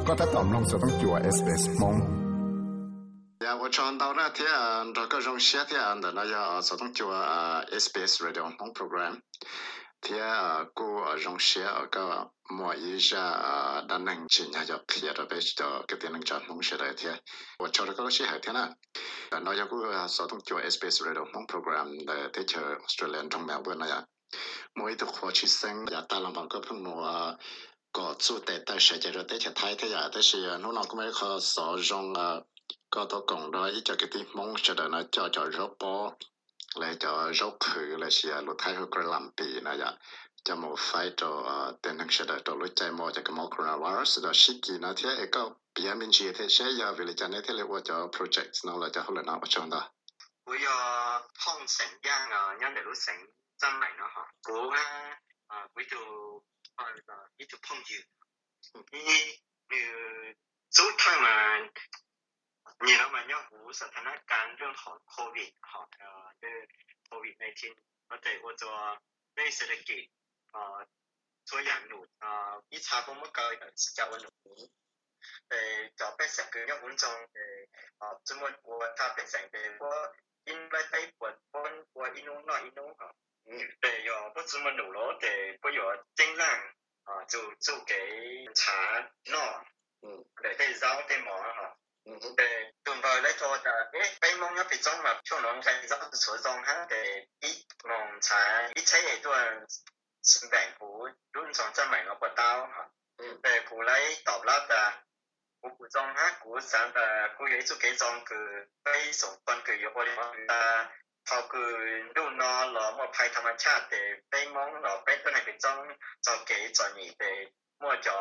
ก็ถ้าตอมลงสต้องจัว SBS มง呀，我看到那天这个种夏天的那呀，所当做SBS Radio 红 program，天过种夏个莫一下单能进呀，就撇着被就个点能讲红些的天，我瞧着个些海天呐，那呀个所当做 SBS Radio 红 program 的天就 Australian 中 Melbourne 那呀，mỗi thứ khó chịu sinh ya ta làm bằng cái phần mùa có chủ đề tại sẽ cho tới cho thái thế ya tới là nó cũng mới có sử dụng có tổ cộng đó ít cho cái tí mong sẽ là nó cho rốt bò lại cho rốt khử lại sẽ lúc thái cái làm bì này ya cho một phải cho tên năng sẽ là cho lúc chạy mò cho cái mò coronavirus đó xí kỳ nó thế cái bây mình chỉ thế sẽ ya vì cho nên thế là cho project nó là cho hồi nào bắt đầu đó bây giờ phong sản giang nhân để lúc sản dân này nó họ cố ha ví dụ ví dụ phong dư như số tháng mà nhiều lắm mà nhau vũ sản thànhการเรื่องของโควิดhọ COVID 19ก็แต่ว่าตัวในเศรษฐกิจตัวอย่างหนุนวิชาพวกมันก็จะวันหนุนจะเป็นสิ่งที่ยังวุ่นวายสมมติว่าถ้าเป็นสิ่งที่ว่า因为在本我一弄那一弄哈，对哟，不怎么努力的，不有尽量就给查喏，对对找对忙哈，对，同埋咧做就俾忙一別種嘛，ช่วงนั้นใครจะ所種哈，對一忙查一切嘢都係先病苦，รุ่นสองจะใหม่เราปวดเต้า哈，對苦嚟ตอบรับแต่古裝哈，古上嘅古嘢做幾種佢非常關佢有我哋講嘅，透過路內攞麼派ธรรมชาติ嘅非蒙攞非都係幾種做幾種嘢嘅，麼咗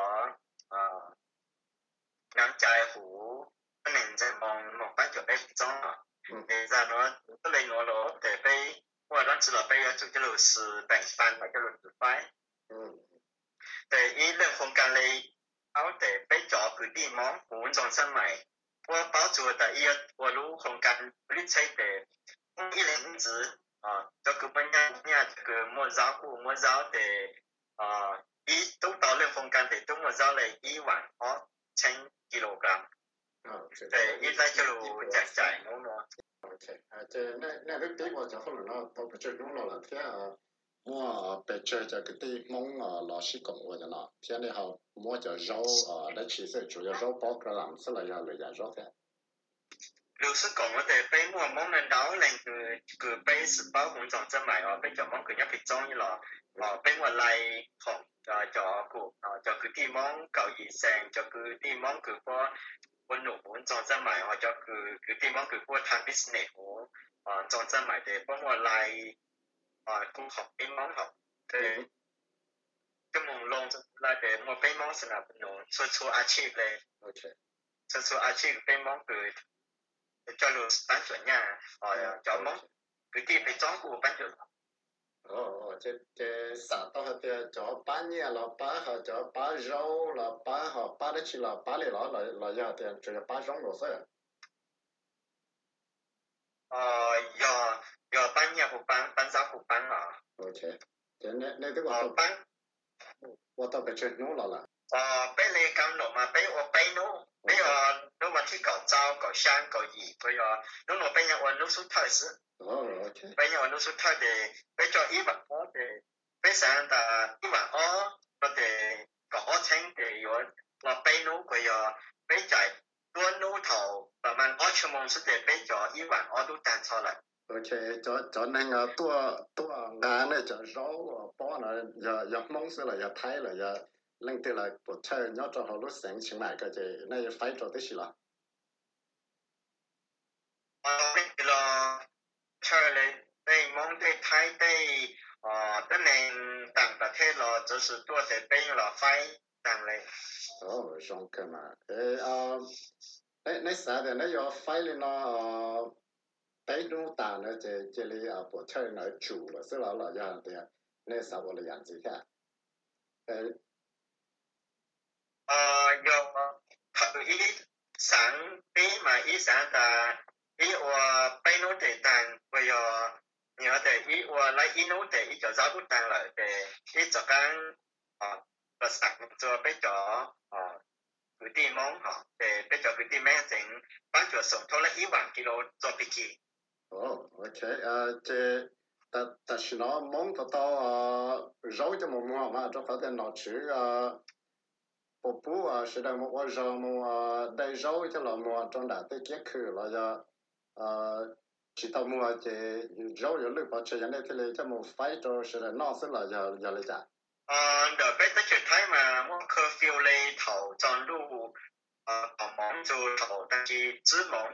น้ำใจหูก็หนึ่งจะมองไปจุดได้幾種啊，其實我都嚟我攞แต่ไปว่า當時攞ไป有做咗路是病班或者路是班，แต่อีเรื่องโครงการเลยเอาแต่ไปจอคือที่มองหูจงสมัยว่า包住的一我如红干不理睬的一零子这个本呀这个莫绕顾莫绕的一都到了红干的都莫绕了11000 kg 对一来就在弄了 OK 那cái tí của cháu không là nó tôi phải chơi đúng là thế mua bề chơi cho cái tí mong là sĩ cộng của nó thế này họ mua cho rau đã chỉ sẽ chủ yếu rau bò cái làm sẽ là giờ rau thế lưu sức cộng ở đây bây mua món nên đó là cứ bây sự bao cũng chọn cho mày bây giờ món cứ nhập bị trong như là bây mua lại không cho cứ đi món cầu gì sang cho cứ đi món cứ có quân nụ muốn chọn cho mày hoặc cho cứ đi món cứ có tham business của chọn cho mày để bao mua lại cũng học cái món học để cái mong long là để mua cái món sẽ là nó số achieve lên số achieve cái món cứ cho luôn bán chuẩn nhà cho món cứ đi phải chọn của bán chuẩn cái sản phẩm thì cho bán nhà là bán họ cho bán rau là bán họ bán đấy chỉ là bán lại là giờ thì chỉ là bán rau rồi giờ bán nhà của bán rau của bán OK thế nên cái của bán của tôi phải chơi nó là bây giờ cam nọ mà bây nó bây giờ nó mà chỉ搞糟搞香搞gì bây giờ nó bây giờ nó số thay sự bây giờ nó số thay để bây giờ ít bạn có để bây giờ là ít bạn có để có thành để rồi là bây nó bây giờ bây giờ luôn nó thầu và mình ở trong mong sẽ để bây giờ ít bạn ở đâu tan cho lại OK cho nên tua ngà này cho rau bò này giờ mong sẽ là giờ thái là giờ lần tới là bộ chơi nhớ cho họ lúc sáng chính lại cái gì này phải cho tới gì là bây giờ chơi này đây mong đây thái đây cái này tặngประเทศเรา就是多的被了phải tặng này xong cơ mà này sao thì nó do phải lên nó tới nó tặng nó chỉ là bộ chơi nó chủ là sẽ là giờ thì này sao là dạng gì cả giờ thật ý sáng tí mà ý sáng là ý và bây nó để tặng bây giờ nhớ để ý và lấy ý nó để ý cho giáo dục tặng lại để ý cho các và sẵn cho bây giờ cứ đi mong họ để bây giờ cái đi mẹ tính bán chuột sống thôi là 1,000 kilo cho bị kỳ. Ok. Chế ta chỉ nó mong rau cho một mùa mà cho phải tên nó chữ bộ bố sẽ là một cái rau một đầy rau cho là một trong đã tới kết khử là giờ chỉ tao mua chế rau rồi lúc bắt chơi này thì lấy cho một phải cho sẽ là nó sẽ là giờ lấy trả. Đợt bây giờ thấy mà mua curfew lấy thầu chọn lưu bảo mong cho thầu đăng ký giữ mong.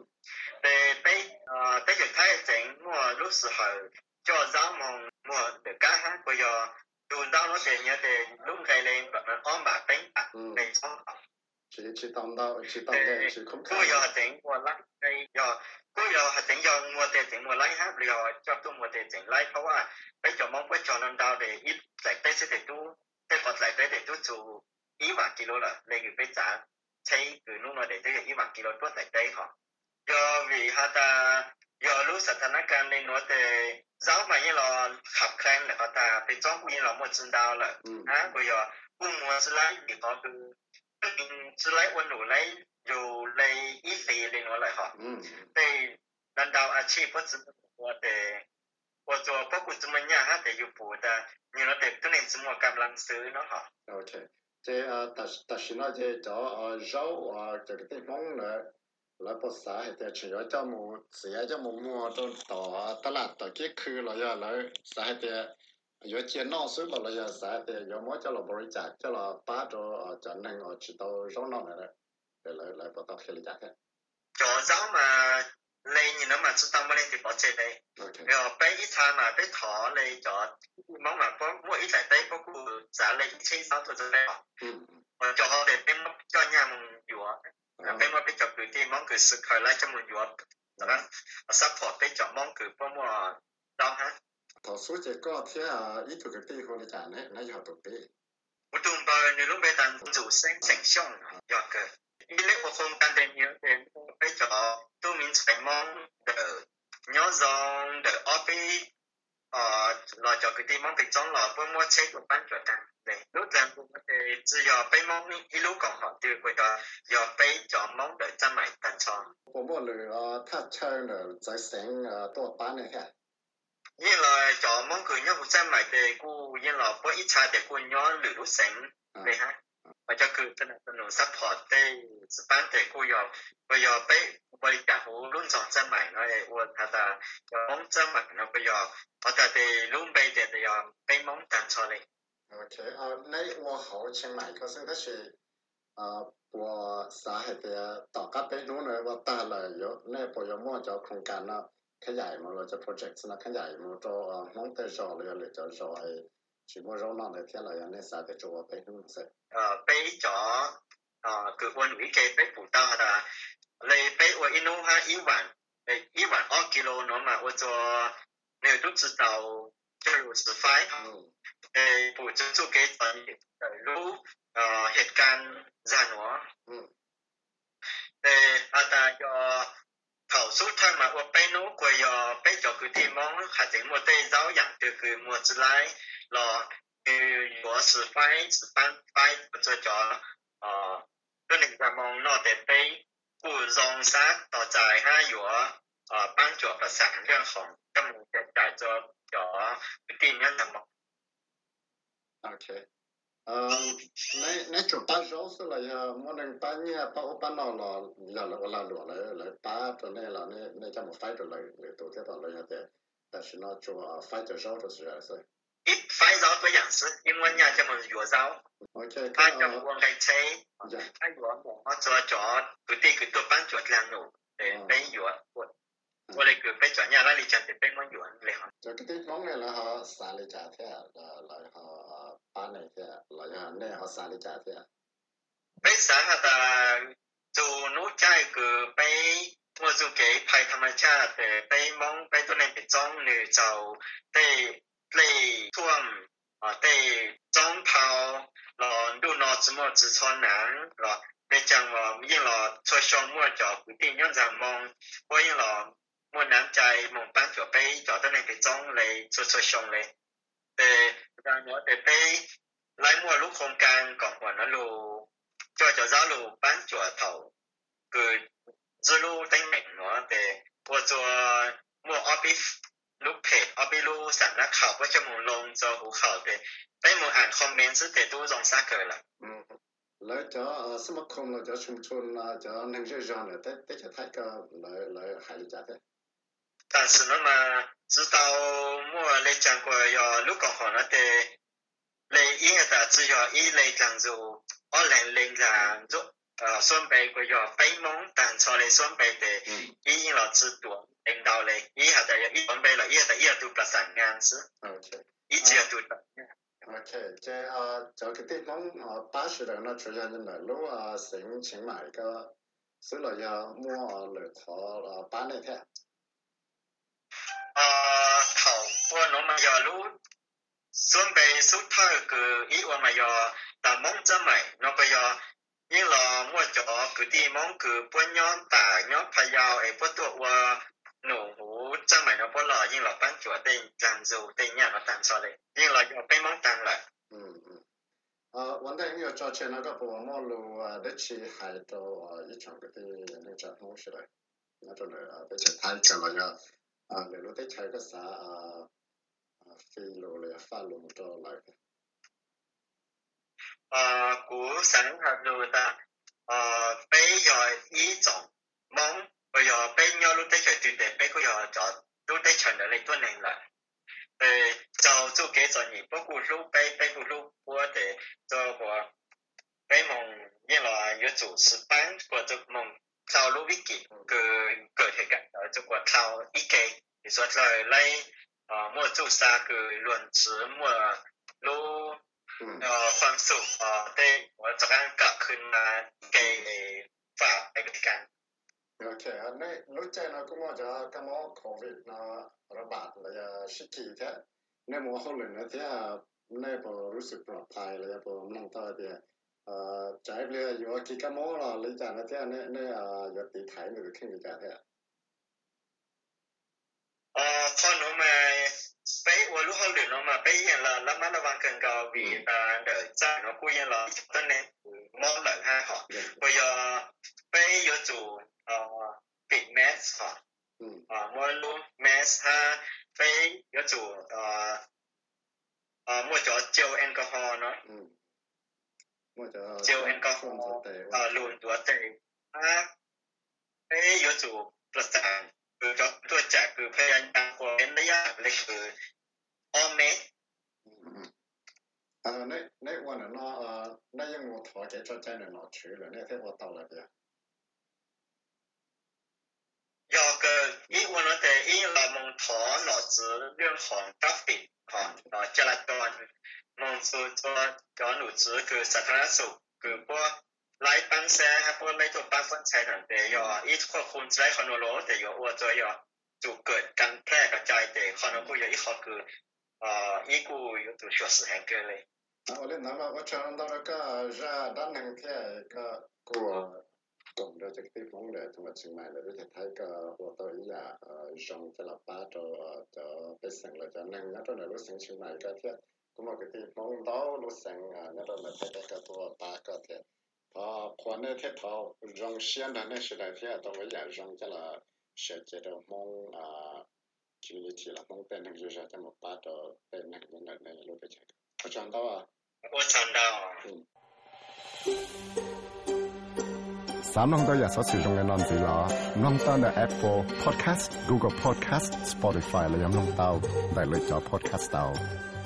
Để bây giờ thấy chính mua lúc sự hồi cho giáo mong mua được cả ha bây giờ đồn đau nó sẽ nhớ để lúc cái lên và nó ôm bạc tính để xong. Chỉ tao đây chỉ không cô giờ chính mua lấy đây giờ cô giờ chính giờ mua tiền chính mua lấy ha bây giờ cho tôi mua tiền chính lấy เพราะว่าbây giờ mong bây giờ nó đau để ít lại tới sẽ để tôi để còn lại tới để tôi chủ 1,000 kilo là lấy cái bây giờ thấy từ lúc nó để tới 1,000 kilo tôi lại tới họ do vì họ ta do lúc sản xuất cái này nó để giáo mà như là học khen là họ ta bị trong như là một chân đau là á bây giờ cũng mua lấy thì họ cứ lấy quân đủ lấy dù lấy ít gì lên nó lại họ thì lần đầu à chỉ có sự của để của cho các cụ chúng mình nhà hát để giúp bù ta như nó để tôi nên chúng mình cầm làm sứ nó họ. Ok. Thế ta xin nói thế cho rau cái món nữa là bớt xả thì chỉ có cho một xía cho một mua cho tỏ tao là tao cái khử là giờ là xả thì有些闹水吧，那些啥的，要么叫了不是家，叫了把着能知道热闹来不到黑里家看。 cho giáo mà lấy như nó mà chúng ta mới lên thì bỏ chơi đây. Rồi bé ít thay mà bé thỏ lấy cho món mà có mỗi ít lại đấy có cụ giá lấy ít chơi sao thôi rồi đấy. Cho họ để bé cho nhà mình dùa. Bé mà bé cho cứ đi món cứ sự khởi lại cho mình dùa. Đó support bé cho món cứ bao mua đâu hả? Thọ số chỉ có thế ít thuộc cái tí không được trả này, nãy giờ thuộc tí. Một tuần bao nhiêu lúc bé đang chủ sinh sinh sống, giờ cái. Ý lẽ của không can đến nhiều đến bây giờ tôi mình phải mong đỡ nhớ rằng đỡ office là cho cái team mong việc trong là với mua chế của ban chủ tịch để lúc rằng cũng có thể chỉ giờ bây mong ý lúc còn họ từ bây giờ bây giờ mong đỡ chân mày tận cho. ผมบอกเลยถ้าเชิญจะเสียงตัวป้าเนี่ยค่ะ như là cho mong cứ nhớ một chân mày để cô như là có ít cha để cô nhớ lửa lúc sáng để ha. Và cho cứ tên là tên support đây ban để cô giờ bây giờ bây giờ hồ luôn chọn chân mày nói ủa thật là mong chân mày nó bây giờ họ ta thì luôn bây giờ thì bây mong tận cho lên. OK 那我好清买，可是那是我啥还得ต่อกับไปนู้นเลยว่าตาเลยเยอะในปยมจะโครงการนะขยายมาเราจะ project นะขยายมาจะน้องเตจอเลยเลยจะจอไอ้ชิมเราหน้าในเที่ยวเลยในสายจะจอไปนู้นเสร็จ bây giờ cứ quân ủy kế bây phụ ta là lấy bây ở inu ha 1,000 kilo nó mà ở cho nếu tôi知道就是5phụ trách cho cái toàn lúcเหตุการณ์giả nó ta cho thầu suốt thay mà ở bênนู้นก็bây giờ cứ tìm mong hạt giống một tay giáo养từ cứ một次来了我是5cho tôi định là mong nó để bây cụ dòng sátต่อจ่าย5有帮助ประสานเรื่องของจำนวนจ่ายchoทีมนั้นทำ OK ในจุดป้าโจ้สุดเลยมันนึงป้าเนี่ยป้าอุปนอลอย่าละหลวเลยป้าตัวนี้ละเนี่ยจะมาไฟตัวเลยตัวที่ตัวเลยแต่是那做ไฟจะโจ้ตัว是อะไร一快招多样式，因为人家这么热招，他就我来车，他热我做佢哋佢都幫助兩路，俾熱我哋佢俾咗人啦，你就係俾我熱嚟行。 就嗰啲講嘅啦，嗬，沙利扎啲啊，嚟嗬班嚟啲啊，嚟嗬呢嗬沙利扎啲啊。 俾啥下做奴仔佢俾我做幾派ธรรมชาติ俾มอง俾ตัวนี้ไปจ้องนี่就ได้类ท่วมได้จ้องเผาหลอนดูนอจมอจือชอนหนังหลอในจังว่ายิ่งหลอช่วยชงมั่วจอกุฏิย้อนจังมองว่ายิ่งหลอมั่วน้ำใจมองปั้นจอไปจอตัวนี้ไปจ้องเลยช่วยชงเลยแต่การว่าแต่ไปไล่มั่วลูกโครงการก่อนหัวนั่นลู cho giáo lù bán chùa thầu cứ dư lù đánh mạnh nó để của cho mua office lúc page office lù sản ra khảo với cho một lông cho hữu khảo để đây một ảnh comment để tôi dòng xa cờ là lấy cho smartphone là cho chung chung cho năng lượng rộng là tới cho thấy cái lấy hay là thế. 但是那么知道我来讲过要如果好了的来应该的只要一来讲就2000讲就准备过要飞蒙但错来准备的已经了知道领导嘞以后的一准备了以后的要读不上样子 OK 一直要读的 OK 这就cái地方80人呢出现在路省清迈个所以要摸来考班那天頭我攞咪又攞準備สุดท้ายคืออีว่า咪又但蒙真咪我個又依個我做佢啲蒙佢半樣大樣朋友誒不多話農戶真咪我不落依個班做啲贊助啲嘢我當錯嚟依個又俾蒙當嚟วันนั้น要做前那個部門路的去海到一場嗰啲那個東西嚟那種嚟比較太近了要你攞啲睇個啥飛路嚟發路到嚟嘅古省合路的俾又依種蒙佢又俾咗攞啲佢斷地俾佢又就攞啲長嚟都能嚟就做幾種嘢不過攞俾佢攞我哋做個俾蒙因為要做事班或者蒙sau lúc viết kỹ cơ thể cảnh đó cho quả thao ít cây thì xuất lời lấy mua chủ xa cứ luận chứ mua lô khoan sụp đây và cho ăn cả khuyên cây và cái cảnh ok này lúc chơi nó cũng cho cái món covid nó bạt là shit thế nên mua hôm lần thế này bộรู้สึกปลอดภัยเลยbộมองต่อเดียtrái bia vừa khi cái món là lấy trả nó thế này giờ tỷ thái người kinh người trả thế con nó mà bây giờ lúc hôm lửa nó mà bây giờ là lắm nó vẫn cần cầu vì đợi cha nó cuối là cho nên món lợn ha họ bây giờ chủ bịt mess họ mua luôn mess ha bây giờ chủ mua cho chiều alcohol nó chiều alcohol luôn tuổi tệ bây giờ chủ là sảnคือตัวจากคือพยายามควรระยะเล็กคือในวันนั้นในยัง我ถอใจ做ใจ呢攞取了呢ที่我到了的要个一วันนั้นแต่อีเรามองถอหนอจื้อเรื่องของทราฟฟิกของจราจรมองสู่ตัวจอหนูจื้อคือสาธารณสุขคือพวกไล่ปันแซ่พวกไล่ตัวปันคนใช้นั่นแต่ยออีควบคุมใช้คอนโดแต่ยอว่าตัวยอ就เกิดการแพร่กระจายแต่คอนโด有一好คืออีกู有做确实很个嘞我咧諗我唱到那個ra單行天個講到這個地方咧，同埋清邁咧，你睇個我到依家用咗喇叭就變成了就能一種嚟到成清邁個天，咁我個地方到路成一種嚟睇個多大個天，可能天頭用線的那時代天，都會也用咗啦。sẽ chế độ mong community là mong bên hàng dưới cho một ba độ bên hàng bên này luôn phải chạy có chọn đâu à có chọn đâu Sám nông tôi giờ sử dụng cái nón gì là nông tao là Apple Podcast, Google Podcast, Spotify là nông tao đại lựa chọn podcast tao